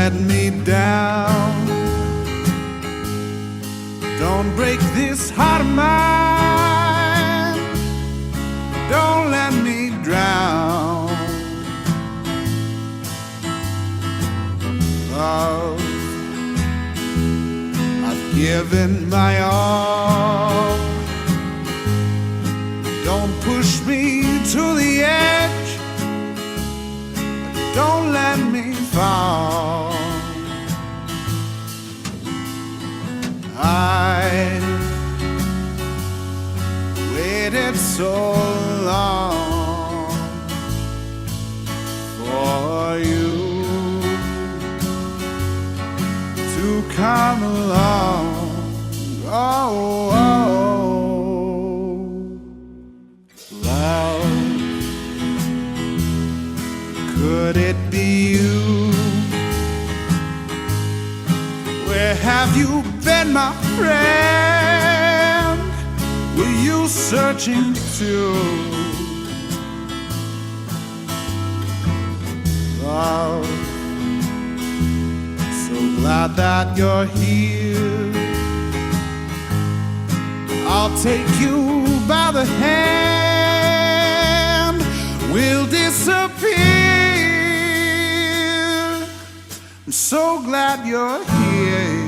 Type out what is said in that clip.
let me down. Don't break this heart of mine. Don't let me drown. Love, I've given my all. Don't push me to the edge. Don't let me fall. I waited so long for you to come along. Oh, love, could it be you? Where have you been, my friend? Were you searching too? Love, so glad that you're here. I'll take you by the hand. We'll disappear. I'm so glad you're here.